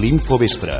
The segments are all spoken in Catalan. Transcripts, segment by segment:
l'Infovespre.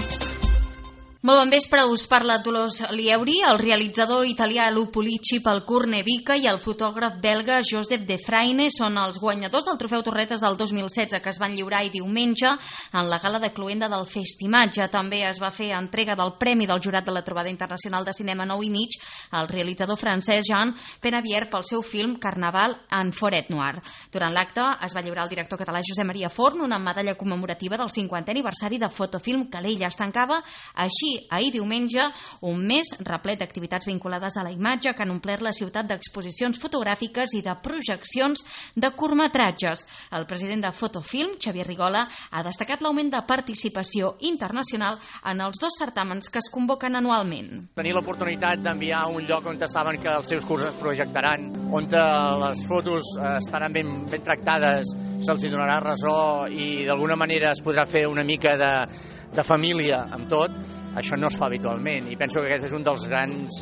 Molt bon vespre, us parla Dolors Lieuri, el realitzador italià Lupo Licci pel Cornevica i el fotògraf belga Joseph Defraine són els guanyadors del Trofeu Torretes del 2016 que es van lliurar ahir diumenge en la gala de cloenda del Festimatge. També es va fer entrega del Premi del Jurat de la Trobada Internacional de Cinema 9 i mig al realitzador francès Jean Penavier pel seu film Carnaval en Forêt Noire. Durant l'acte es va lliurar al director català Josep Maria Forn una medalla commemorativa del 50è aniversari de Fotofilm Calella. Es tancava així ahir diumenge un mes replet d'activitats vinculades a la imatge que han omplert la ciutat d'exposicions fotogràfiques i de projeccions de curtmetratges. El president de Fotofilm, Xavier Rigola, ha destacat l'augment de participació internacional en els dos certàmens que es convoquen anualment. Tenir l'oportunitat d'enviar a un lloc on saben que els seus cursos es projectaran, on les fotos estaran ben tractades, se'ls donarà ressò i d'alguna manera es podrà fer una mica de família amb tot. Això no es fa habitualment i penso que aquest és un dels grans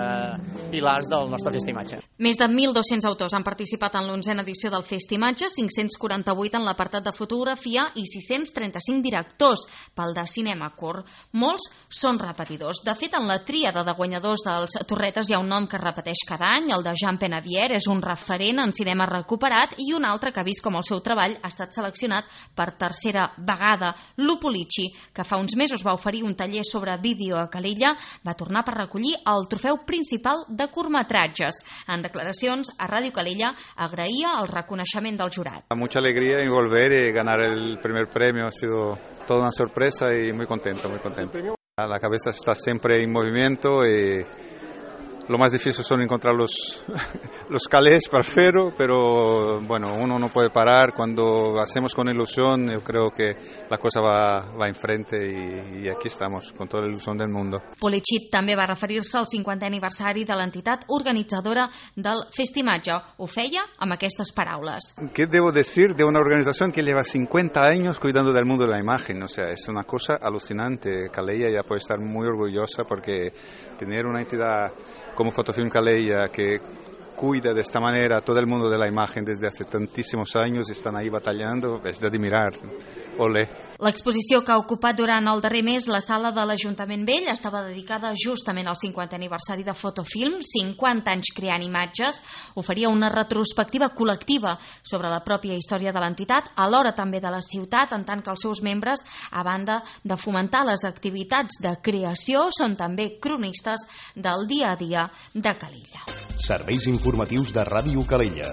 pilars del nostre Festimatge. Més de 1.200 autors han participat en l'11a edició del Festimatge, 548 en l'apartat de fotografia i 635 directors pel de cinema curt. Molts són repetidors. De fet, en la tríada de guanyadors dels Torretes hi ha un nom que es repeteix cada any, el de Jean Penavier, és un referent en cinema recuperat, i un altre que ha vist com el seu treball ha estat seleccionat per tercera vegada, Lupo Licci, que fa uns mesos va oferir un taller sobre vídeo a Calella, va tornar per recollir el trofeu principal de curtmetratges. En declaracions a Ràdio Calella agraïa el reconeixement del jurat. Mucha alegría en volver y ganar el primer premio, ha sido toda una sorpresa y muy contento, muy contento. La cabeza está siempre en movimiento y lo más difícil son encontrar los calés perfectos, pero bueno, uno no puede parar. Cuando hacemos con ilusión, yo creo que la cosa va enfrente y aquí estamos, con toda la ilusión del mundo. Licci també va referir-se al 50è aniversari de l'entitat organitzadora del Festimatge. Ho feia amb aquestes paraules. ¿Qué debo decir de una organización que lleva 50 años cuidando del mundo de la imagen? O sea, es una cosa alucinante. Calella ya puede estar muy orgullosa porque tener una entidad como Fotofilm Calella que cuida de esta manera todo el mundo de la imagen desde hace tantísimos años y están ahí batallando, es de admirar. Olé. L'exposició que ha ocupat durant el darrer mes la sala de l'Ajuntament Vell estava dedicada justament al 50è aniversari de Fotofilm, 50 anys creant imatges. Oferia una retrospectiva col·lectiva sobre la pròpia història de l'entitat, alhora també de la ciutat, en tant que els seus membres, a banda de fomentar les activitats de creació, són també cronistes del dia a dia de Calella. Serveis informatius de Ràdio Calella.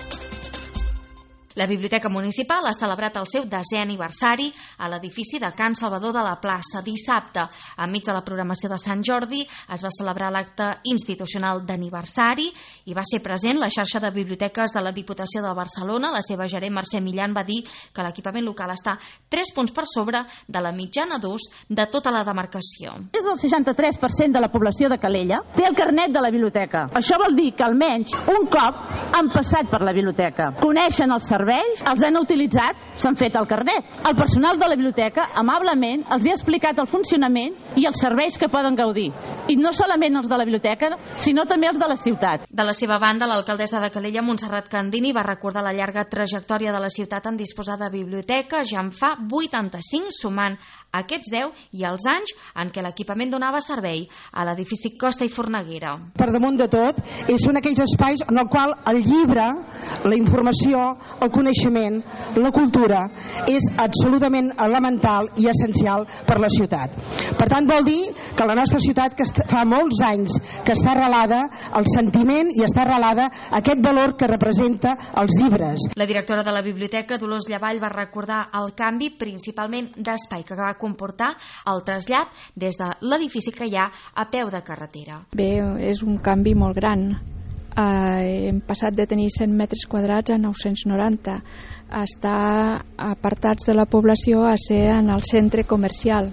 La Biblioteca Municipal ha celebrat el seu 10è aniversari a l'edifici de Can Salvador de la Plaça. Dissabte, enmig de la programació de Sant Jordi, es va celebrar l'acte institucional d'aniversari i va ser present la xarxa de biblioteques de la Diputació de Barcelona. La seva gerent Mercè Millan va dir que l'equipament local està 3 punts per sobre de la mitjana d'ús de tota la demarcació. Més del 63% de la població de Calella té el carnet de la biblioteca. Això vol dir que almenys un cop han passat per la biblioteca, coneixen els serveis, els han utilitzat, s'han fet el carnet. El personal de la biblioteca, amablement, els ha explicat el funcionament i els serveis que poden gaudir. I no solament els de la biblioteca, sinó també els de la ciutat. De la seva banda, l'alcaldessa de Calella, Montserrat Candini, va recordar la llarga trajectòria de la ciutat en disposar de biblioteca. Ja en fa 85, sumant aquests 10 i els anys en què l'equipament donava servei a l'edifici Costa i Forneguera. Per damunt de tot, són aquells espais en el qual el llibre, la informació, el coneixement, la cultura és absolutament elemental i essencial per la ciutat. Per tant, vol dir que la nostra ciutat, que fa molts anys que està arrelada al sentiment i està arrelada aquest valor que representa els llibres. La directora de la biblioteca, Dolors Llavall, va recordar el canvi principalment d'espai que va comportar el trasllat des de l'edifici que hi ha a peu de carretera. Bé, és un canvi molt gran. Hem passat de tenir 100 metres quadrats a 990, a estar apartats de la població a ser en el centre comercial.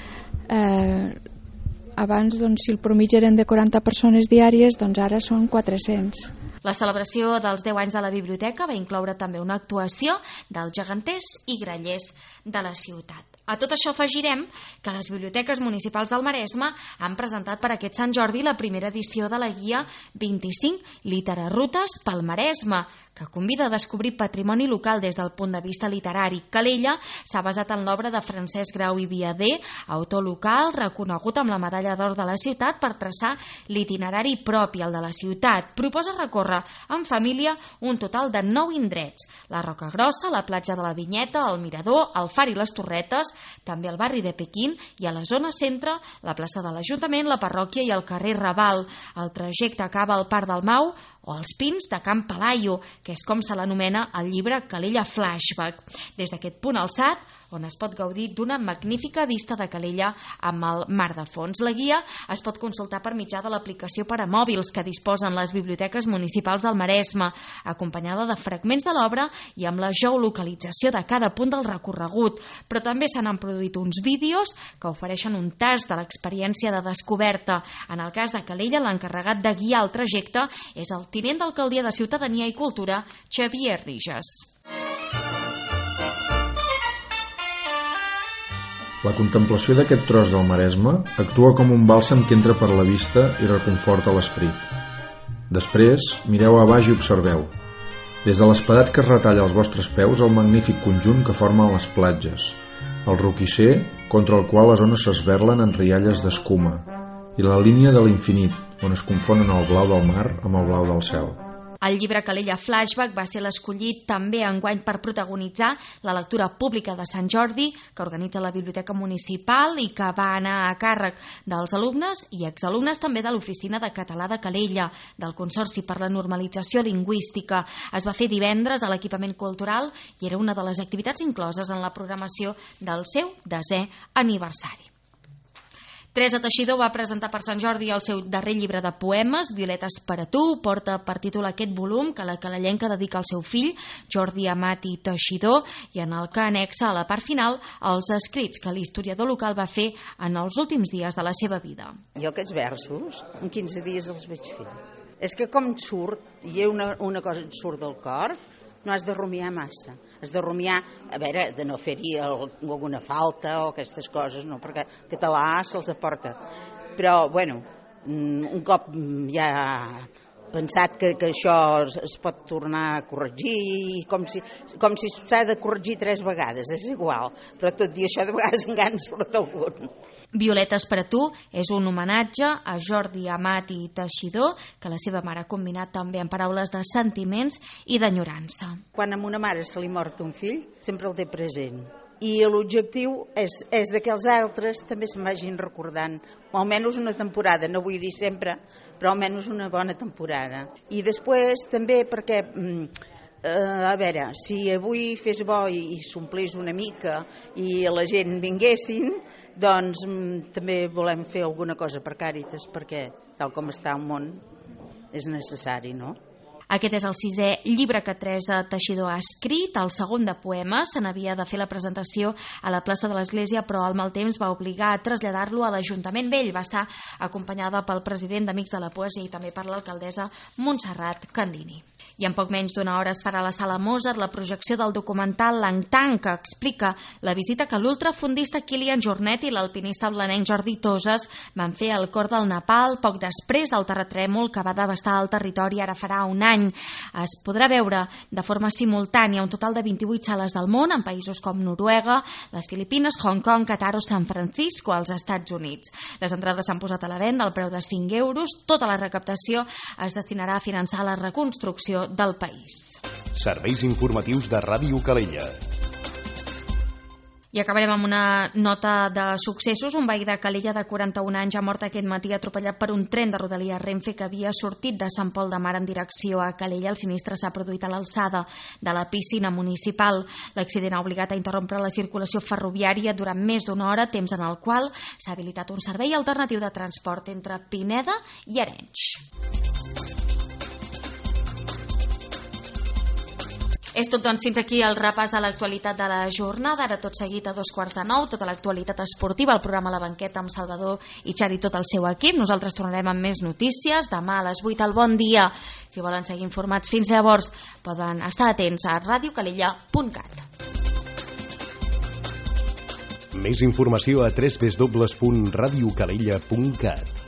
Abans, doncs, si el promigi eren de 40 persones diàries, doncs ara són 400. La celebració dels 10 anys de la biblioteca va incloure també una actuació dels geganters i grallers de la ciutat. A tot això afegirem que les biblioteques municipals del Maresme han presentat per aquest Sant Jordi la primera edició de la guia 25 Literarrutes pel Maresme, que convida a descobrir patrimoni local des del punt de vista literari. Calella s'ha basat en l'obra de Francesc Grau i Viader, autor local reconegut amb la medalla d'or de la ciutat, per traçar l'itinerari propi, el de la ciutat. Proposa recórrer en família un total de 9 indrets: la Roca Grossa, la platja de la Vinyeta, el Mirador, el Far i les Torretes, també el barri de Pequín, i a la zona centre la plaça de l'Ajuntament, la parròquia i el carrer Raval. El trajecte acaba al Parc del Mau o als Pins de Can Palaio, que és com se l'anomena al llibre Calella Flashback. Des d'aquest punt alçat, on es pot gaudir d'una magnífica vista de Calella amb el mar de fons. La guia es pot consultar per mitjà de l'aplicació per a mòbils que disposen les biblioteques municipals del Maresme, acompanyada de fragments de l'obra i amb la geolocalització de cada punt del recorregut. Però també se n'han produït uns vídeos que ofereixen un tast de l'experiència de descoberta. En el cas de Calella, l'encarregat de guiar el trajecte és el tinent d'alcaldia de Ciutadania i Cultura, Xavier Rijas. La contemplació d'aquest tros del Maresme actua com un bàlsam que entra per la vista i reconforta l'esperit. Després, mireu a baix i observeu, des de l'espadat que es retalla als vostres peus, el magnífic conjunt que formen les platges, el roquisser contra el qual les ones s'esberlen en rialles d'escuma, i la línia de l'infinit, on es confonen el blau del mar amb el blau del cel. El llibre Calella Flashback va ser l'escollit també enguany per protagonitzar la lectura pública de Sant Jordi, que organitza la Biblioteca Municipal i que va anar a càrrec dels alumnes i exalumnes també de l'Oficina de Català de Calella, del Consorci per la Normalització Lingüística. Es va fer divendres a l'equipament cultural i era una de les activitats incloses en la programació del seu 10è aniversari. Teresa Teixidor va presentar per Sant Jordi el seu darrer llibre de poemes, Violetes per a tu. Porta per títol aquest volum que la calellenca dedica al seu fill, Jordi Amat i Teixidor, i en el que anexa a la part final els escrits que l'historiador local va fer en els últims dies de la seva vida. Jo aquests versos, en 15 dies els vaig fer. És que com surt, i una cosa et surt del cor, no has de rumiar massa. Has de rumiar, a veure, de no fer-hi alguna falta o aquestes coses, no, perquè el català se'ls aporta. Però, bueno, un cop ja pensat que això es pot tornar a corregir, com si s'ha de corregir 3 vegades, és igual. Però tot i això, de vegades encara en surt algun. Violetes per a tu és un homenatge a Jordi Amat i Teixidor, que la seva mare ha combinat també amb paraules de sentiments i d'enyorança. Quan a una mare se li mort un fill, sempre el té present. I l'objectiu és que els altres també se'n vagin recordant, o almenys una temporada, no vull dir sempre, però almenys una bona temporada. I després també perquè, a veure, si avui fes bo i s'omplís una mica i la gent vinguessin, doncs també volem fer alguna cosa per Càritas, perquè tal com està el món és necessari, no? Aquest és el 6è llibre que Teresa Teixidor ha escrit, el segon de poemes. Se n'havia de fer la presentació a la plaça de l'Església, però el mal temps va obligar a traslladar-lo a l'Ajuntament Vell. Va estar acompanyada pel president d'Amics de la Poesia i també per l'alcaldessa Montserrat Candini. I en poc menys d'una hora es farà a la Sala Mozart la projecció del documental Langtang, que explica la visita que l'ultrafondista Kilian Jornet i l'alpinista blanenc Jordi Toses van fer al cor del Nepal poc després del terratrèmol que va devastar el territori ara farà un any. Es podrà veure de forma simultània un total de 28 sales del món en països com Noruega, les Filipines, Hong Kong, Qatar o San Francisco als Estats Units. Les entrades s'han posat a la venda al preu de 5 euros. Tota la recaptació es destinarà a finançar la reconstrucció del país. Serveis informatius de Ràdio Calella. I acabarem amb una nota de successos. Un veí de Calella de 41 anys ha mort aquest matí atropellat per un tren de Rodalies Renfe que havia sortit de Sant Pol de Mar en direcció a Calella. El sinistre s'ha produït a l'alçada de la piscina municipal. L'accident ha obligat a interrompre la circulació ferroviària durant més d'una hora, temps en el qual s'ha habilitat un servei alternatiu de transport entre Pineda i Arenys. És tot, doncs, fins aquí el repàs a l'actualitat de la jornada. Ara tot seguit a 8:45, tota l'actualitat esportiva, el programa La Banqueta amb Salvador i Xari i tot el seu equip. Nosaltres tornarem amb més notícies demà a les 8 al Bon Dia. Si volen seguir informats fins llavors, poden estar atents a radiocalella.cat. Més informació a www.radiocalella.cat.